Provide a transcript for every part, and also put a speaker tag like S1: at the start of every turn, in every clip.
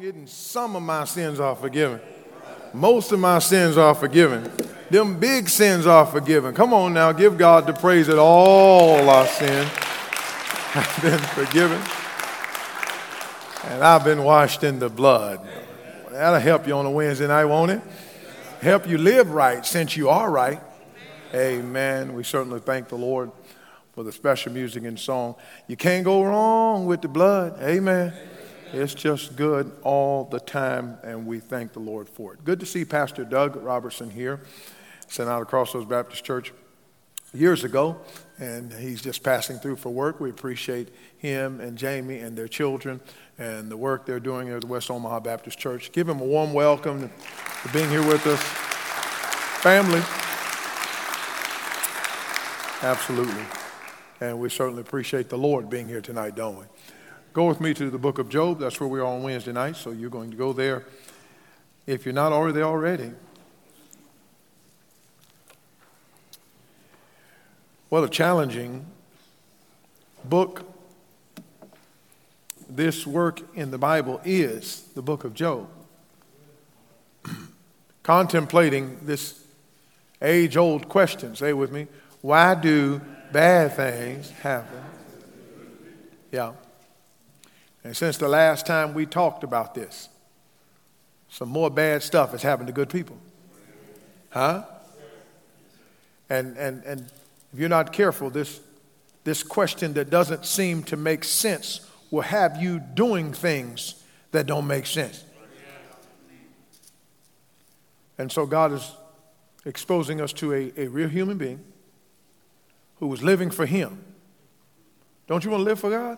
S1: getting some of my sins are forgiven. Most of my sins are forgiven. Them big sins are forgiven. Come on now, give God the praise that all our sins have been forgiven. And I've been washed in the blood. That'll help you on a Wednesday night, won't it? Help you live right since you are right. Amen. We certainly thank the Lord for the special music and song. You can't go wrong with the blood. Amen. It's just good all the time, and we thank the Lord for it. Good to see Pastor Doug Robertson here, sent out of Crossroads Baptist Church years ago, and he's just passing through for work. We appreciate him and Jamie and their children and the work they're doing at the West Omaha Baptist Church. Give him a warm welcome for being here with us. Family. Absolutely. And we certainly appreciate the Lord being here tonight, don't we? Go with me to the book of Job. That's where we are on Wednesday night, so you're going to go there if you're not already there already. What a challenging book this work in the Bible is, the book of Job. Contemplating this age-old question, say with me, why do bad things happen? Yeah. And since the last time we talked about this, some more bad stuff has happened to good people. Huh? And if you're not careful, this question that doesn't seem to make sense will have you doing things that don't make sense. And so God is exposing us to a real human being who was living for him. Don't you want to live for God?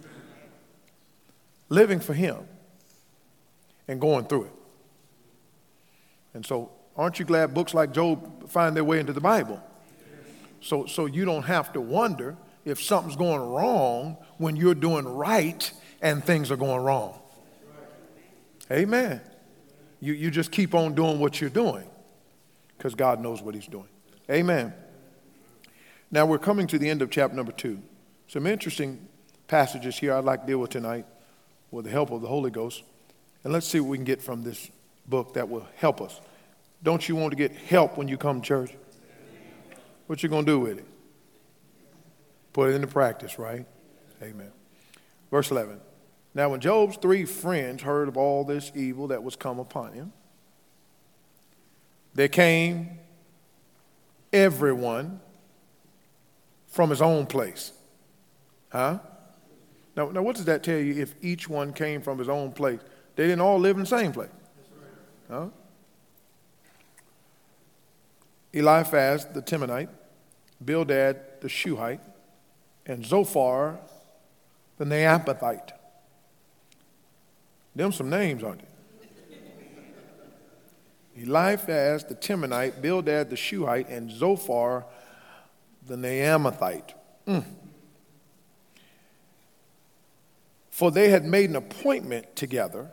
S1: Living for him and going through it. And so aren't you glad books like Job find their way into the Bible? So you don't have to wonder if something's going wrong when you're doing right and things are going wrong. Amen. You just keep on doing what you're doing because God knows what he's doing. Amen. Now we're coming to the end of chapter number 2. Some interesting passages here I'd like to deal with tonight with the help of the Holy Ghost. And let's see what we can get from this book that will help us. Don't you want to get help when you come to church? What you going to do with it? Put it into practice, right? Amen. Verse 11. Now when Job's 3 friends heard of all this evil that was come upon him, they came, everyone, from his own place. Huh? Now, what does that tell you if each one came from his own place? They didn't all live in the same place. Huh? Eliphaz the Temanite, Bildad the Shuhite, and Zophar the Naamathite. Them some names, aren't they? Eliphaz the Temanite, Bildad the Shuhite, and Zophar the Naamathite. For they had made an appointment together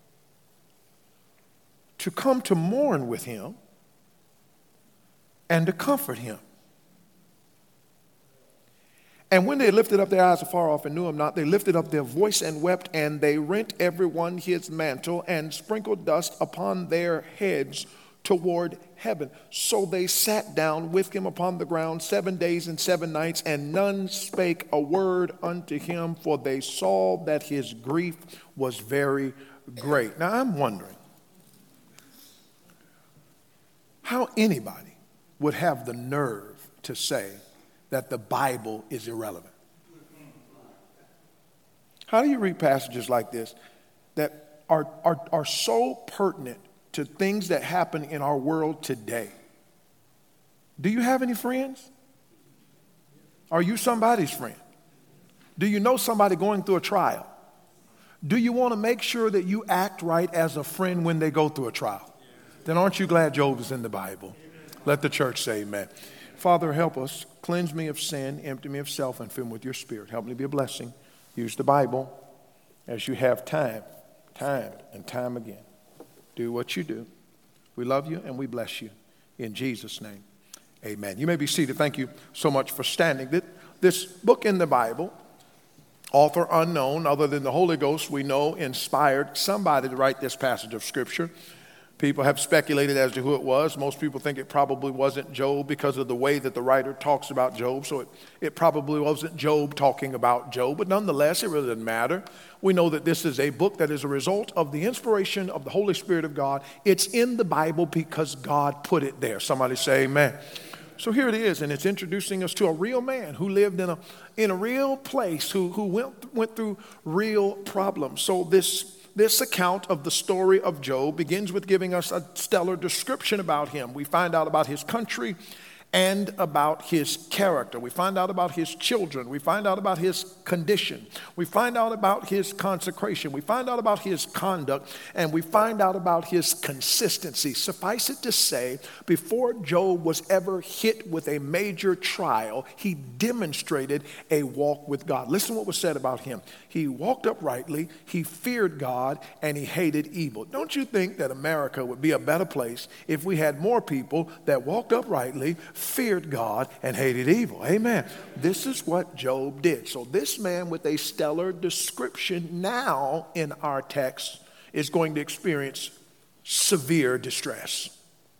S1: to come to mourn with him and to comfort him. And when they lifted up their eyes afar off and knew him not, they lifted up their voice and wept, and they rent every one his mantle and sprinkled dust upon their heads toward heaven. So they sat down with him upon the ground 7 days and 7 nights, and none spake a word unto him, for they saw that his grief was very great. Now I'm wondering how anybody would have the nerve to say that the Bible is irrelevant. How do you read passages like this that are so pertinent to things that happen in our world today? Do you have any friends? Are you somebody's friend? Do you know somebody going through a trial? Do you want to make sure that you act right as a friend when they go through a trial? Then aren't you glad Job is in the Bible? Let the church say amen. Father, help us. Cleanse me of sin, empty me of self, and fill me with your spirit. Help me to be a blessing. Use the Bible as you have time and time again. Do what you do. We love you and we bless you. In Jesus' name, amen. You may be seated. Thank you so much for standing. This book in the Bible Author unknown, other than the Holy Ghost, we know, inspired somebody to write this passage of Scripture. People have speculated as to who it was. Most people think it probably wasn't Job because of the way that the writer talks about Job. So it probably wasn't Job talking about Job. But nonetheless, it really doesn't matter. We know that this is a book that is a result of the inspiration of the Holy Spirit of God. It's in the Bible because God put it there. Somebody say amen. So here it is, and it's introducing us to a real man who lived in a real place, who went through real problems. So this account of the story of Job begins with giving us a stellar description about him. We find out about his country and about his character. We find out about his children. We find out about his condition. We find out about his consecration. We find out about his conduct, and we find out about his consistency. Suffice it to say, before Job was ever hit with a major trial, he demonstrated a walk with God. Listen to what was said about him. He walked uprightly, he feared God, and he hated evil. Don't you think that America would be a better place if we had more people that walked uprightly, feared God, and hated evil? Amen. This is what Job did. So this man with a stellar description now in our text is going to experience severe distress.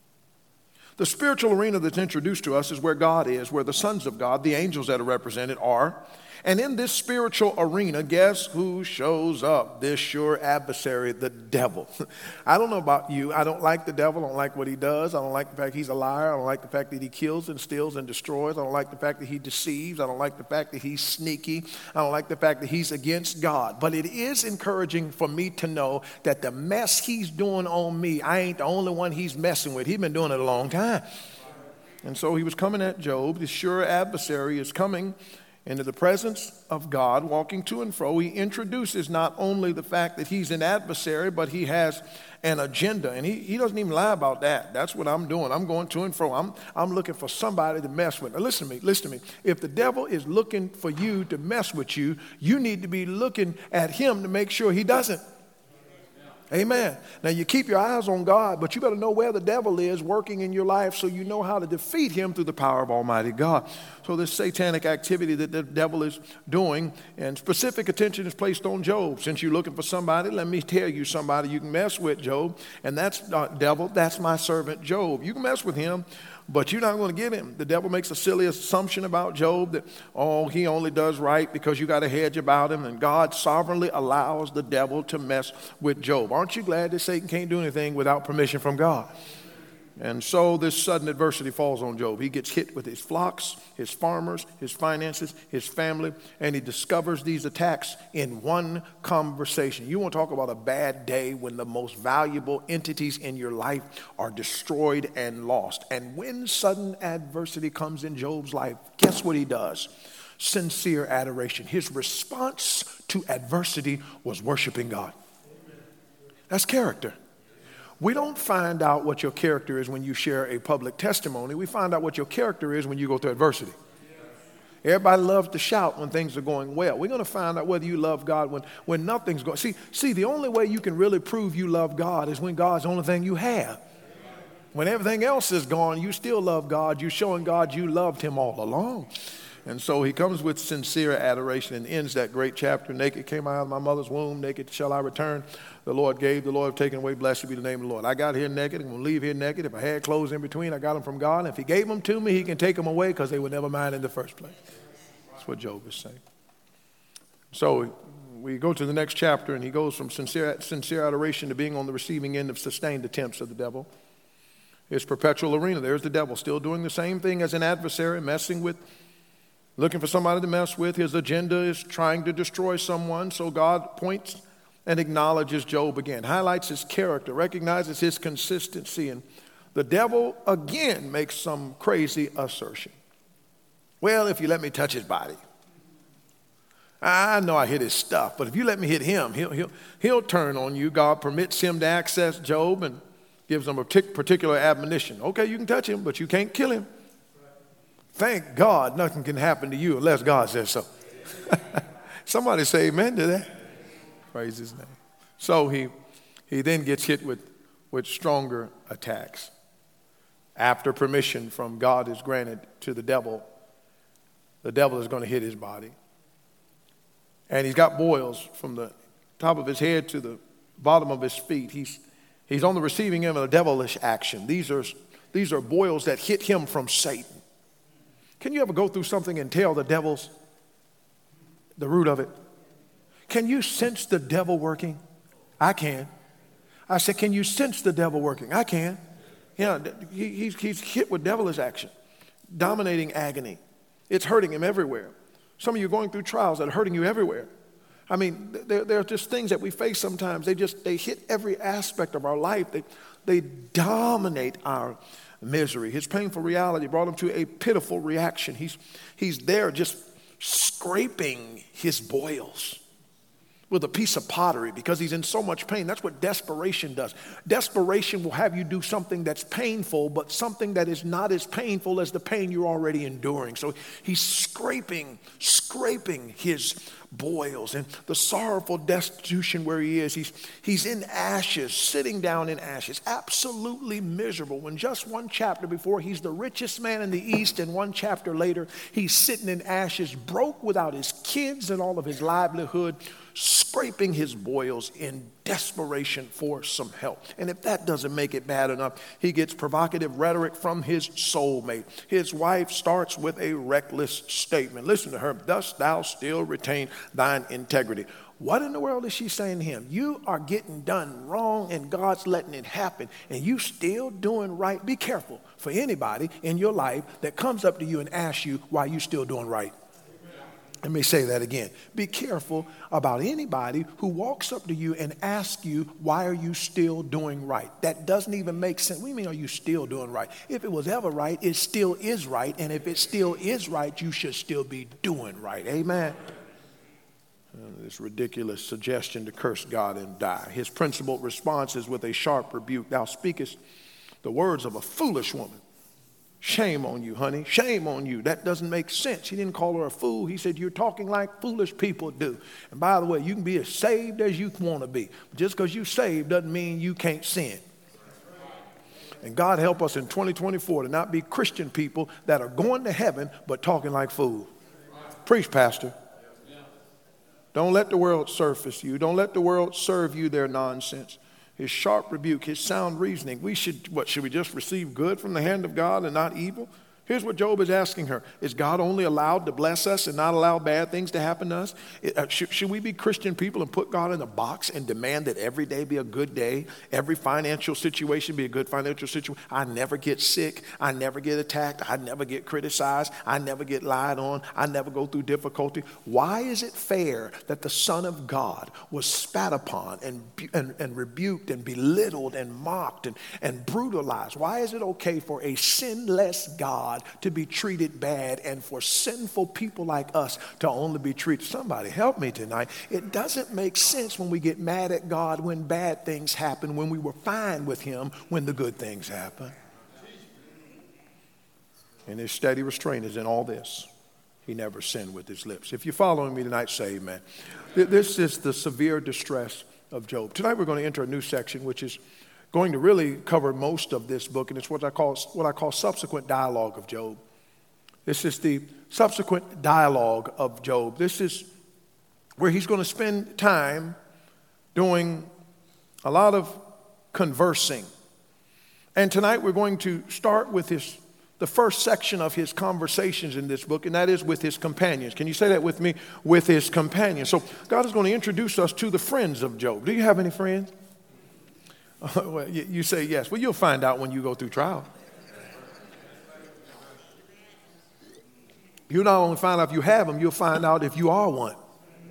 S1: The spiritual arena that's introduced to us is where God is, where the sons of God, the angels that are represented, are. And in this spiritual arena, guess who shows up? This sure adversary, the devil. I don't know about you. I don't like the devil. I don't like what he does. I don't like the fact he's a liar. I don't like the fact that he kills and steals and destroys. I don't like the fact that he deceives. I don't like the fact that he's sneaky. I don't like the fact that he's against God. But it is encouraging for me to know that the mess he's doing on me, I ain't the only one he's messing with. He's been doing it a long time. And so he was coming at Job. The sure adversary is coming into the presence of God, walking to and fro. He introduces not only the fact that he's an adversary, but he has an agenda. And he doesn't even lie about that. That's what I'm doing. I'm going to and fro. I'm looking for somebody to mess with. Now listen to me. If the devil is looking for you to mess with you, you need to be looking at him to make sure he doesn't. Amen. Now you keep your eyes on God, but you better know where the devil is working in your life so you know how to defeat him through the power of Almighty God. So this satanic activity that the devil is doing, and specific attention is placed on Job. Since you're looking for somebody, let me tell you somebody you can mess with, Job. And that's not devil, that's my servant Job. You can mess with him, but you're not going to get him. The devil makes a silly assumption about Job that, he only does right because you got a hedge about him, and God sovereignly allows the devil to mess with Job. Aren't you glad that Satan can't do anything without permission from God? And so this sudden adversity falls on Job. He gets hit with his flocks, his farmers, his finances, his family, and he discovers these attacks in one conversation. You want to talk about a bad day when the most valuable entities in your life are destroyed and lost. And when sudden adversity comes in Job's life, guess what he does? Sincere adoration. His response to adversity was worshiping God. That's character. We don't find out what your character is when you share a public testimony. We find out what your character is when you go through adversity. Everybody loves to shout when things are going well. We're going to find out whether you love God when nothing's going. See, the only way you can really prove you love God is when God's the only thing you have. When everything else is gone, you still love God. You're showing God you loved him all along. And so he comes with sincere adoration and ends that great chapter. Naked came I out of my mother's womb, naked shall I return. The Lord gave, the Lord have taken away, blessed be the name of the Lord. I got here naked and will leave here naked. If I had clothes in between, I got them from God. And if he gave them to me, he can take them away because they were never mine in the first place. That's what Job is saying. So we go to the next chapter, and he goes from sincere adoration to being on the receiving end of sustained attempts of the devil. His perpetual arena. There's the devil still doing the same thing as an adversary, looking for somebody to mess with. His agenda is trying to destroy someone. So God points and acknowledges Job again, highlights his character, recognizes his consistency. And the devil again makes some crazy assertion. Well, if you let me touch his body. I know I hit his stuff, but if you let me hit him, he'll turn on you. God permits him to access Job and gives him a particular admonition. Okay, you can touch him, but you can't kill him. Thank God nothing can happen to you unless God says so. Somebody say amen to that. Praise his name. So he then gets hit with stronger attacks. After permission from God is granted to the devil is going to hit his body. And he's got boils from the top of his head to the bottom of his feet. He's on the receiving end of a devilish action. These are boils that hit him from Satan. Can you ever go through something and tell the devil's the root of it? Can you sense the devil working? I can. I said, can you sense the devil working? I can. Yeah, he's hit with devilish action, dominating agony. It's hurting him everywhere. Some of you are going through trials that are hurting you everywhere. I mean, there are just things that we face sometimes. They hit every aspect of our life. They dominate our misery. His painful reality brought him to a pitiful reaction. He's there just scraping his boils with a piece of pottery because he's in so much pain. That's what desperation does. Desperation will have you do something that's painful, but something that is not as painful as the pain you're already enduring. So he's scraping his boils, and the sorrowful destitution where he is. He's in ashes, sitting down in ashes, absolutely miserable. When just one chapter before, he's the richest man in the East, and one chapter later, he's sitting in ashes, broke without his kids and all of his livelihood, scraping his boils in desperation for some help. And if that doesn't make it bad enough, he gets provocative rhetoric from his soulmate. His wife starts with a reckless statement. Listen to her. Dost thou still retain thine integrity? What in the world is she saying to him? You are getting done wrong and God's letting it happen and you still doing right. Be careful for anybody in your life that comes up to you and asks you why you still doing right. Let me say that again. Be careful about anybody who walks up to you and asks you, why are you still doing right? That doesn't even make sense. What do you mean, are you still doing right? If it was ever right, it still is right. And if it still is right, you should still be doing right. Amen. This ridiculous suggestion to curse God and die. His principal response is with a sharp rebuke. Thou speakest the words of a foolish woman. Shame on you, honey. Shame on you. That doesn't make sense. He didn't call her a fool. He said, you're talking like foolish people do. And by the way, you can be as saved as you want to be. Just because you're saved doesn't mean you can't sin. And God help us in 2024 to not be Christian people that are going to heaven but talking like fools. Preach, Pastor. Don't let the world surface you. Don't let the world serve you their nonsense. His sharp rebuke, his sound reasoning. Should we just receive good from the hand of God and not evil? Here's what Job is asking her. Is God only allowed to bless us and not allow bad things to happen to us? Should we be Christian people and put God in a box and demand that every day be a good day? Every financial situation be a good financial situation? I never get sick. I never get attacked. I never get criticized. I never get lied on. I never go through difficulty. Why is it fair that the Son of God was spat upon and rebuked and belittled and mocked and brutalized? Why is it okay for a sinless God to be treated bad and for sinful people like us to only be treated? Somebody help me tonight. It doesn't make sense when we get mad at God when bad things happen, when we were fine with him when the good things happen. And his steady restraint is in all this. He never sinned with his lips. If you're following me tonight, say amen. This is the severe distress of Job. Tonight we're going to enter a new section which is going to really cover most of this book, and it's what I call subsequent dialogue of Job. This is the subsequent dialogue of Job. This is where he's going to spend time doing a lot of conversing. And tonight we're going to start with the first section of his conversations in this book, and that is with his companions. Can you say that with me? With his companions. So God is going to introduce us to the friends of Job. Do you have any friends? Well, you say yes. Well, you'll find out when you go through trial. You'll not only find out if you have them, you'll find out if you are one.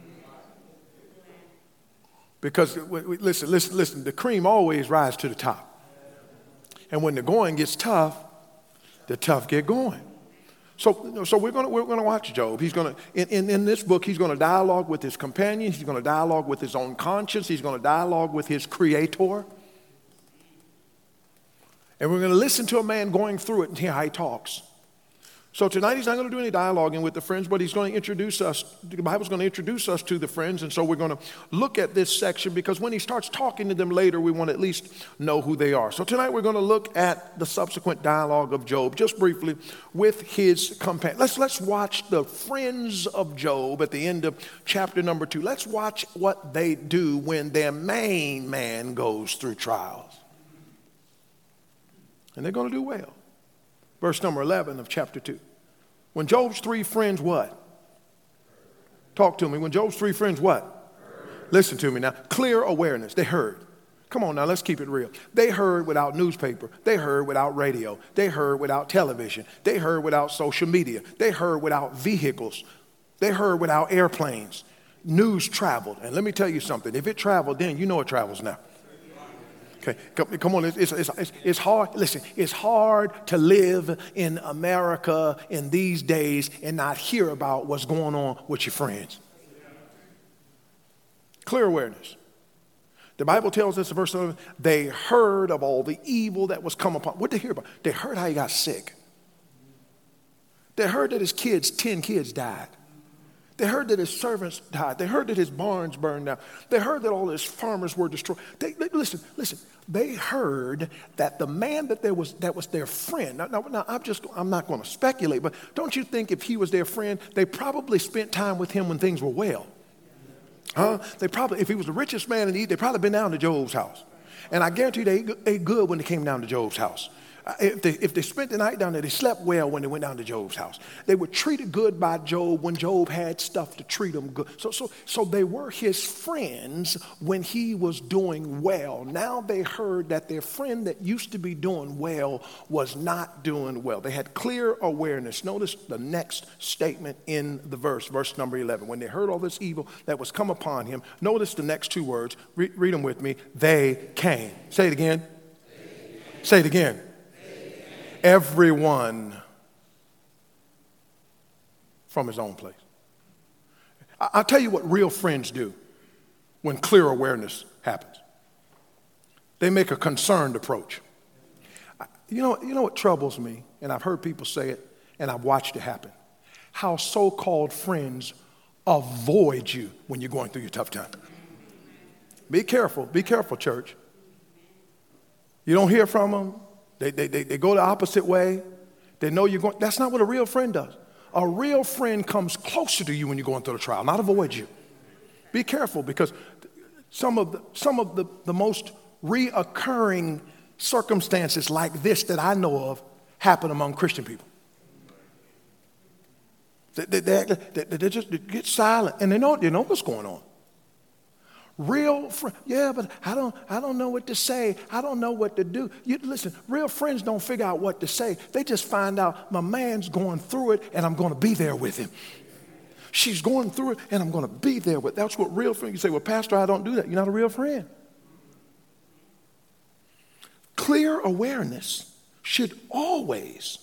S1: Because, listen, the cream always rises to the top. And when the going gets tough, the tough get going. So we're going to watch Job. He's going to in this book, he's going to dialogue with his companions. He's going to dialogue with his own conscience. He's going to dialogue with his creator. And we're going to listen to a man going through it and hear how he talks. So tonight he's not going to do any dialoguing with the friends, but he's going to introduce us. The Bible's going to introduce us to the friends, and so we're going to look at this section because when he starts talking to them later, we want to at least know who they are. So tonight we're going to look at the subsequent dialogue of Job, just briefly, with his companion. Let's watch the friends of Job at the end of chapter number 2. Let's watch what they do when their main man goes through trials. And they're going to do well. Verse number 11 of chapter 2. When Job's three friends what? Talk to me. When Job's three friends what? Heard. Listen to me now. Clear awareness. They heard. Come on now, let's keep it real. They heard without newspaper. They heard without radio. They heard without television. They heard without social media. They heard without vehicles. They heard without airplanes. News traveled. And let me tell you something. If it traveled then, you know it travels now. Okay, come on, it's hard. Listen, it's hard to live in America in these days and not hear about what's going on with your friends. Clear awareness. The Bible tells us in verse 11, they heard of all the evil that was come upon. What did they hear about? They heard how he got sick. They heard that his 10 kids died. They heard that his servants died. They heard that his barns burned down. They heard that all his farmers were destroyed. Listen. They heard that the man that was their friend. Now, I'm not going to speculate, but don't you think if he was their friend, they probably spent time with him when things were well? Huh? They probably, if he was the richest man in the East, they probably been down to Job's house. And I guarantee they ate good when they came down to Job's house. If they spent the night down there, they slept well when they went down to Job's house. They were treated good by Job when Job had stuff to treat them good. So they were his friends when he was doing well. Now they heard that their friend that used to be doing well was not doing well. They had clear awareness. Notice the next statement in the verse number 11. When they heard all this evil that was come upon him, notice the next two words. Read them with me. They came. Say it again. Say it again. Everyone from his own place. I'll tell you what real friends do when clear awareness happens. They make a concerned approach. You know what troubles me, and I've heard people say it, and I've watched it happen. How so-called friends avoid you when you're going through your tough time. Be careful, church. You don't hear from them. They go the opposite way. They know you're going. That's not what a real friend does. A real friend comes closer to you when you're going through the trial, not avoid you. Be careful because some of the most reoccurring circumstances like this that I know of happen among Christian people. They just get silent and they know what's going on. Real friend, yeah, but I don't know what to say. I don't know what to do. Listen, real friends don't figure out what to say. They just find out my man's going through it and I'm going to be there with him. She's going through it and I'm going to be there with. That's what real friends. You say, well, Pastor, I don't do that. You're not a real friend. Clear awareness should always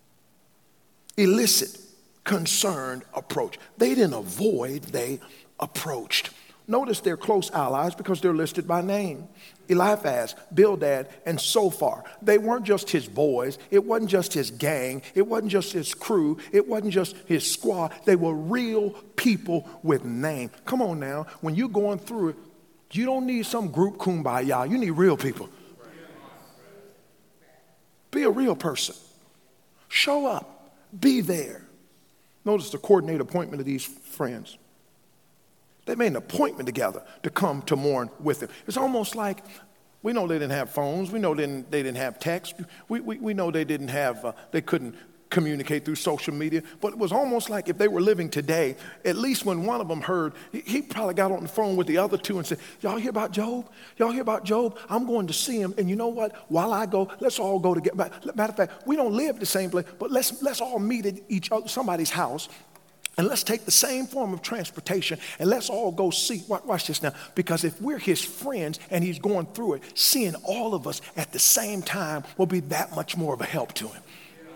S1: elicit concerned approach. They didn't avoid, they approached. Notice they're close allies because they're listed by name. Eliphaz, Bildad, and Zophar. They weren't just his boys. It wasn't just his gang. It wasn't just his crew. It wasn't just his squad. They were real people with name. Come on now. When you're going through it, you don't need some group kumbaya. You need real people. Be a real person. Show up. Be there. Notice the coordinated appointment of these friends. They made an appointment together to come to mourn with him. It's almost like, we know they didn't have phones. We know they didn't have text. We know they didn't have, they couldn't communicate through social media. But it was almost like if they were living today, at least when one of them heard, he probably got on the phone with the other two and said, y'all hear about Job? Y'all hear about Job? I'm going to see him. And you know what? While I go, let's all go together. Matter of fact, we don't live the same place, but let's all meet at somebody's house. And let's take the same form of transportation and let's all go see. Watch this now. Because if we're his friends and he's going through it, seeing all of us at the same time will be that much more of a help to him.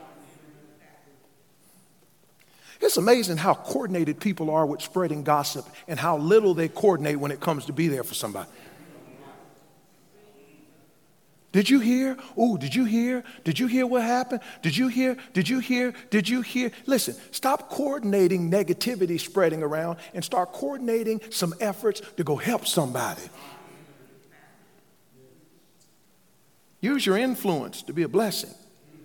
S1: It's amazing how coordinated people are with spreading gossip and how little they coordinate when it comes to be there for somebody. Did you hear? Oh, did you hear? Did you hear what happened? Did you hear? Did you hear? Did you hear? Listen, stop coordinating negativity spreading around and start coordinating some efforts to go help somebody. Use your influence to be a blessing.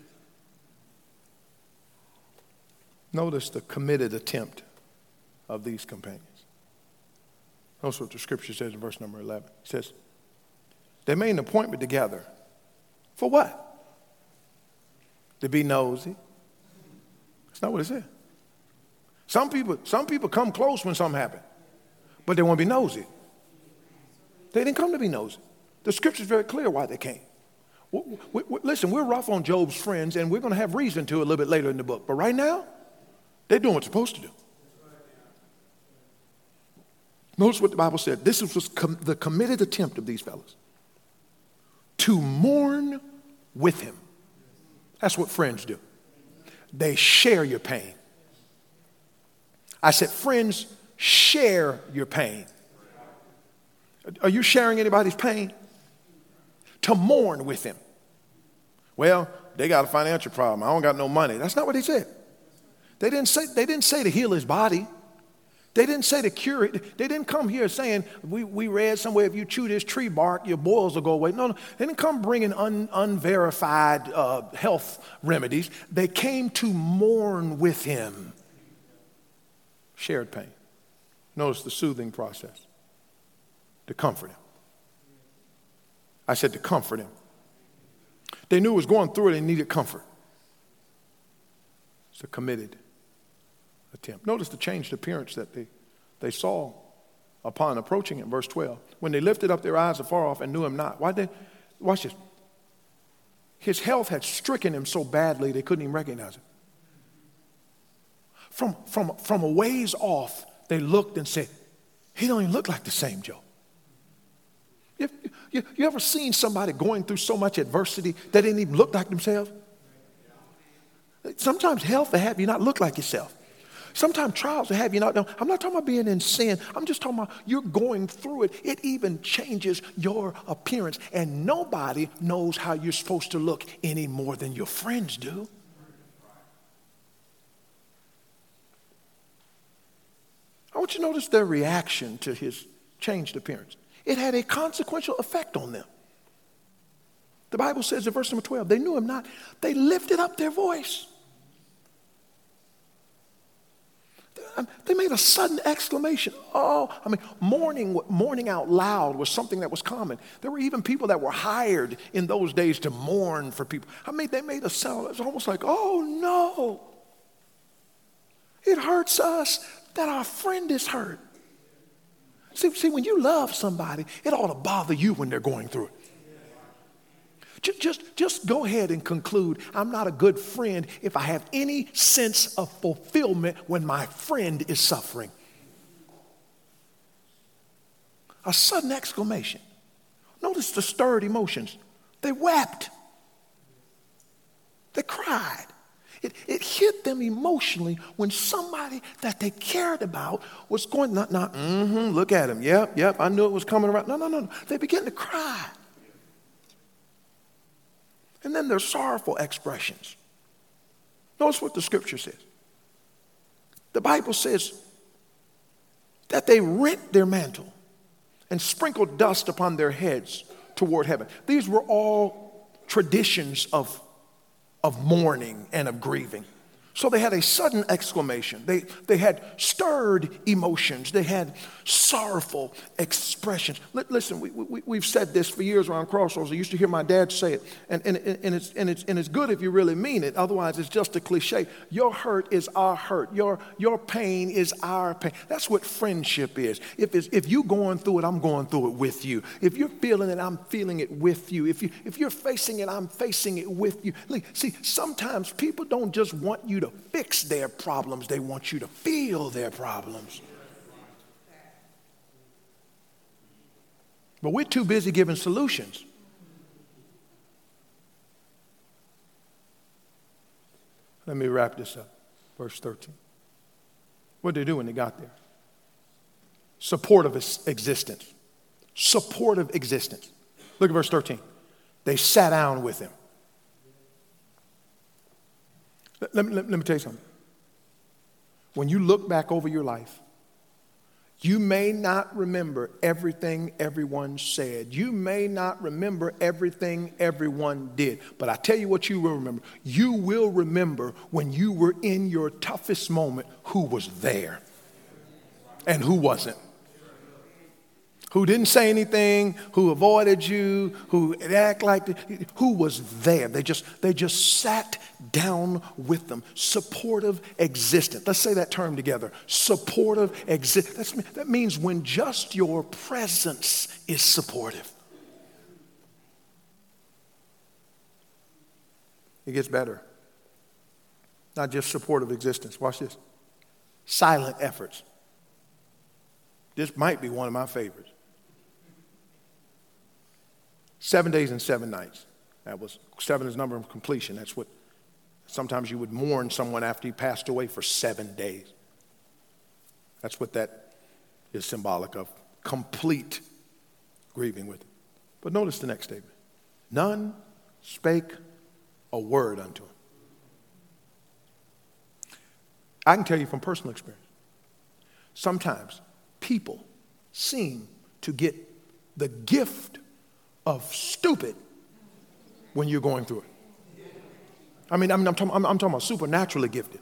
S1: Notice the committed attempt of these companions. Notice what the scripture says in verse number 11. It says, they made an appointment together. For what? To be nosy. That's not what it said. Some people come close when something happens, but they want to be nosy. They didn't come to be nosy. The scripture is very clear why they came. Listen, we're rough on Job's friends, and we're going to have reason to a little bit later in the book. But right now, they're doing what they're supposed to do. Notice what the Bible said. This was the committed attempt of these fellows. To mourn with him. That's what friends do. They share your pain. I said, friends share your pain. Are you sharing anybody's pain? To mourn with him. Well, they got a financial problem. I don't got no money. That's not what they said. They didn't say to heal his body. They didn't say to cure it. They didn't come here saying, we read somewhere, if you chew this tree bark, your boils will go away. No. They didn't come bringing unverified health remedies. They came to mourn with him. Shared pain. Notice the soothing process. To comfort him. I said to comfort him. They knew it was going through it and needed comfort. It's a committed attempt. Notice the changed appearance that they saw upon approaching him. Verse 12. When they lifted up their eyes afar off and knew him not. Watch this. His health had stricken him so badly they couldn't even recognize him. From a ways off, they looked and said, he don't even look like the same Joe. You ever seen somebody going through so much adversity they didn't even look like themselves? Sometimes health will have you not look like yourself. Sometimes trials will have you not know. I'm not talking about being in sin. I'm just talking about you're going through it. It even changes your appearance. And nobody knows how you're supposed to look any more than your friends do. I want you to notice their reaction to his changed appearance. It had a consequential effect on them. The Bible says in verse number 12, they knew him not. They lifted up their voice. They made a sudden exclamation. Mourning out loud was something that was common. There were even people that were hired in those days to mourn for people. They made a sound. It was almost like, oh no. It hurts us that our friend is hurt. See, when you love somebody, it ought to bother you when they're going through it. Just go ahead and conclude, I'm not a good friend if I have any sense of fulfillment when my friend is suffering. A sudden exclamation. Notice the stirred emotions. They wept. They cried. It hit them emotionally when somebody that they cared about was going, look at him. Yep, I knew it was coming around. No. They began to cry. And then there's sorrowful expressions. Notice what the scripture says. The Bible says that they rent their mantle and sprinkled dust upon their heads toward heaven. These were all traditions of mourning and of grieving. So they had a sudden exclamation. They had stirred emotions. They had sorrowful expressions. Listen, we've said this for years around Crossroads. I used to hear my dad say it, and it's good if you really mean it. Otherwise, it's just a cliche. Your hurt is our hurt. Your pain is our pain. That's what friendship is. If you're going through it, I'm going through it with you. If you're feeling it, I'm feeling it with you. If you're facing it, I'm facing it with you. See, sometimes people don't just want you to fix their problems. They want you to feel their problems. But we're too busy giving solutions. Let me wrap this up. Verse 13. What did they do when they got there? Supportive existence. Supportive existence. Look at verse 13. They sat down with him. Let me tell you something. When you look back over your life, you may not remember everything everyone said. You may not remember everything everyone did. But I tell you what you will remember. You will remember when you were in your toughest moment, who was there and who wasn't. Who didn't say anything, who avoided you, who act like, who was there. They just sat down with them. Supportive existence. Let's say that term together. Supportive existence. That means when just your presence is supportive. It gets better. Not just supportive existence. Watch this. Silent efforts. This might be one of my favorites. 7 days and 7 nights. That was 7 is number of completion. That's what sometimes you would mourn someone after he passed away for 7 days. That's what that is symbolic of. Complete grieving with him. But notice the next statement. None spake a word unto him. I can tell you from personal experience. Sometimes people seem to get the gift of stupid when you're going through it. I'm talking about supernaturally gifted.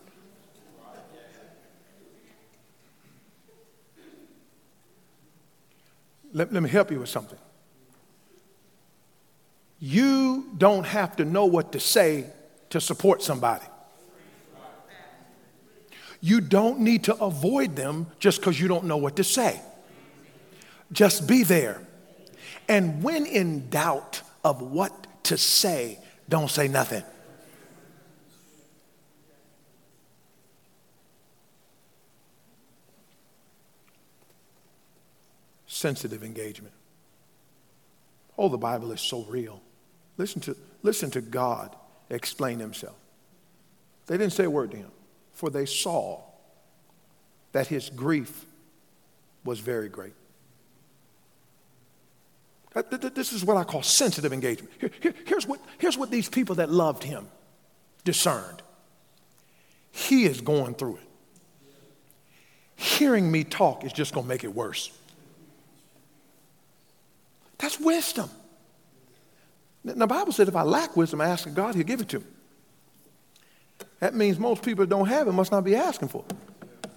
S1: Let me help you with something. You don't have to know what to say to support somebody. You don't need to avoid them just because you don't know what to say. Just be there. And when in doubt of what to say, don't say nothing. Sensitive engagement. Oh, the Bible is so real. Listen to God explain himself. They didn't say a word to him, for they saw that his grief was very great. This is what I call sensitive engagement. Here's what these people that loved him discerned. He is going through it. Hearing me talk is just going to make it worse. That's wisdom. Now, the Bible said if I lack wisdom, I ask God, he'll give it to me. That means most people that don't have it must not be asking for it.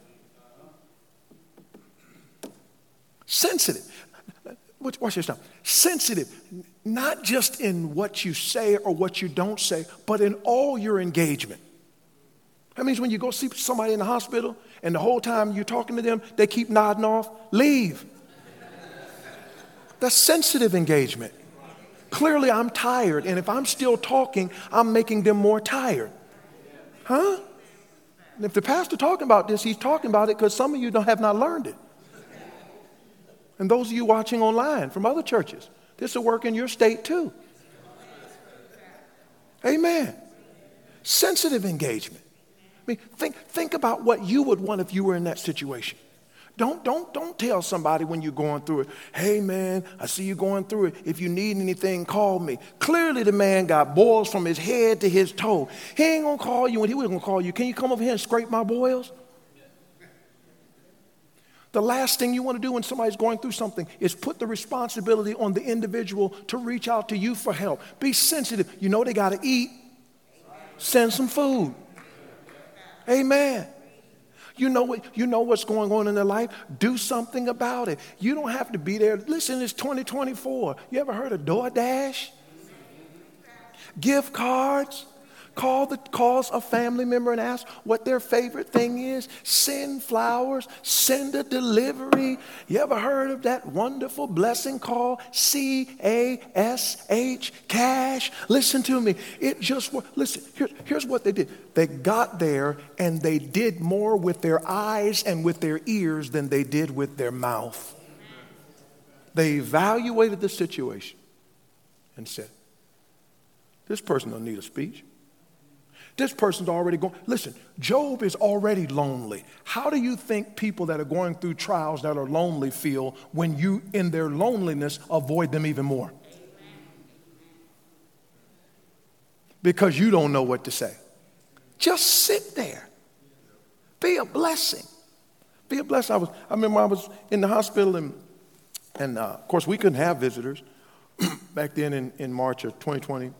S1: Sensitive. Watch this now. Sensitive, not just in what you say or what you don't say, but in all your engagement. That means when you go see somebody in the hospital and the whole time you're talking to them, they keep nodding off, leave. That's sensitive engagement. Clearly, I'm tired, and if I'm still talking, I'm making them more tired. Huh? And if the pastor talking about this, he's talking about it because some of you have not learned it. And those of you watching online from other churches, this will work in your state too. Amen. Sensitive engagement. I mean, think about what you would want if you were in that situation. Don't tell somebody when you're going through it, hey man, I see you going through it. If you need anything, call me. Clearly the man got boils from his head to his toe. He ain't gonna call you when he was gonna call you. Can you come over here and scrape my boils? The last thing you want to do when somebody's going through something is put the responsibility on the individual to reach out to you for help. Be sensitive. You know they got to eat. Send some food. Amen. You know what's going on in their life. Do something about it. You don't have to be there. Listen, it's 2024. You ever heard of DoorDash? Gift cards. Calls a family member and ask what their favorite thing is. Send flowers. Send a delivery. You ever heard of that wonderful blessing called CASH, cash? Listen to me. Here's what they did. They got there and they did more with their eyes and with their ears than they did with their mouth. They evaluated the situation and said, this person don't need a speech. This person's already going. Listen, Job is already lonely. How do you think people that are going through trials that are lonely feel when you, in their loneliness, avoid them even more? because you don't know what to say. Just sit there. Be a blessing. Be a blessing. I remember I was in the hospital, and of course, we couldn't have visitors back then in March of 2020.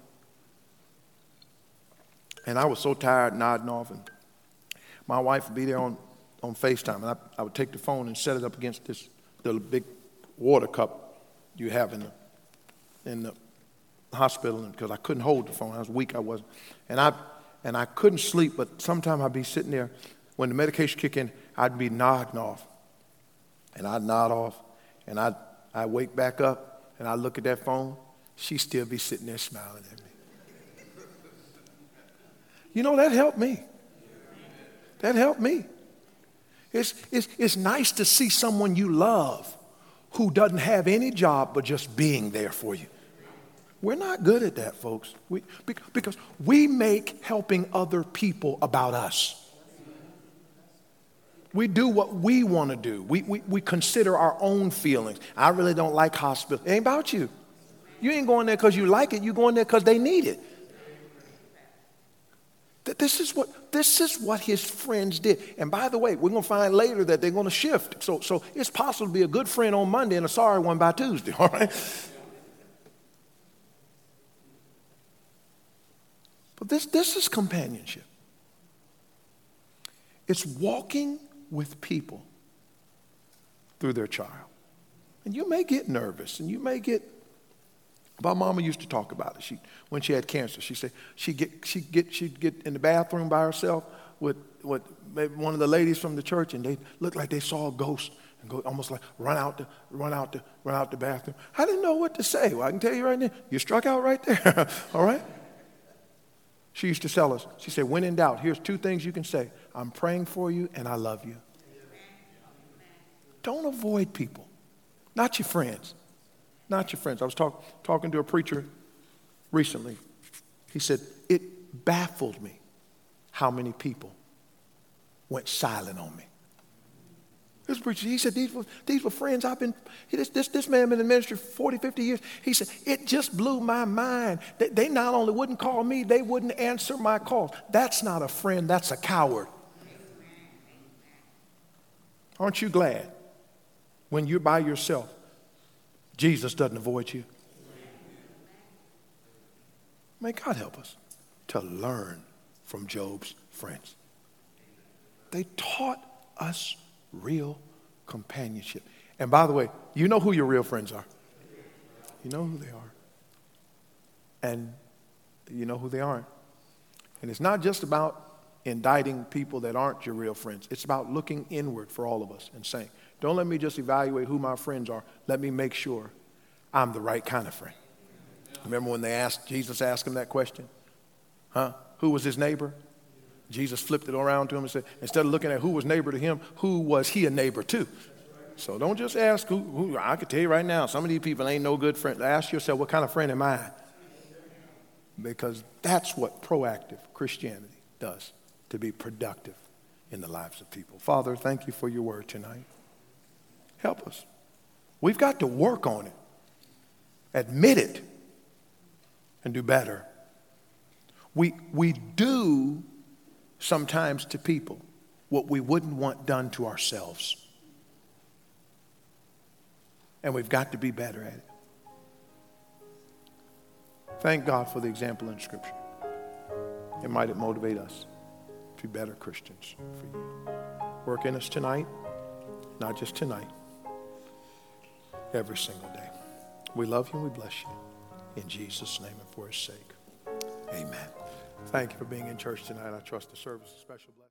S1: And I was so tired, nodding off, and my wife would be there on FaceTime, and I would take the phone and set it up against this little big water cup you have in the hospital, because I couldn't hold the phone. I was weak. I wasn't, and I couldn't sleep. But sometime I'd be sitting there when the medication kick in. I'd be nodding off, and I'd nod off, and I'd wake back up, and I look at that phone. She'd still be sitting there smiling at me. You know, that helped me. That helped me. It's nice to see someone you love who doesn't have any job but just being there for you. We're not good at that, folks. Because we make helping other people about us. We do what we want to do. We consider our own feelings. I really don't like hospital. It ain't about you. You ain't going there because you like it. You're going there because they need it. This is what his friends did. And by the way, we're going to find later that they're going to shift. So it's possible to be a good friend on Monday and a sorry one by Tuesday, all right? But this is companionship. It's walking with people through their trial. And you may get nervous, and you may get. My mama used to talk about it. When she had cancer, she said she'd get in the bathroom by herself with maybe one of the ladies from the church, and they looked like they saw a ghost and go almost like run out the bathroom. I didn't know what to say. Well, I can tell you right now, you struck out right there. All right. She used to tell us. She said, when in doubt, here's 2 things you can say: I'm praying for you, and I love you. Don't avoid people, not your friends. Not your friends. I was talking to a preacher recently. He said, it baffled me how many people went silent on me. This preacher, he said, these were friends this man been in ministry for 40, 50 years. He said, it just blew my mind. They not only wouldn't call me, they wouldn't answer my calls. That's not a friend, that's a coward. Aren't you glad when you're by yourself, Jesus doesn't avoid you? May God help us to learn from Job's friends. They taught us real companionship. And by the way, you know who your real friends are. You know who they are. And you know who they aren't. And it's not just about indicting people that aren't your real friends. It's about looking inward for all of us and saying, don't let me just evaluate who my friends are. Let me make sure I'm the right kind of friend. Remember when Jesus asked him that question? Who was his neighbor? Jesus flipped it around to him and said, instead of looking at who was neighbor to him, who was he a neighbor to? So don't just ask who. I can tell you right now, some of these people ain't no good friends. Ask yourself, what kind of friend am I? Because that's what proactive Christianity does, to be productive in the lives of people. Father, thank you for your word tonight. Help us. We've got to work on it, admit it, and do better. We do sometimes to people what we wouldn't want done to ourselves. And we've got to be better at it. Thank God for the example in Scripture. And might it motivate us to be better Christians for you. Work in us tonight, not just tonight, every single day. We love you and we bless you. In Jesus' name and for his sake. Amen. Thank you for being in church tonight. I trust the service is special blessing.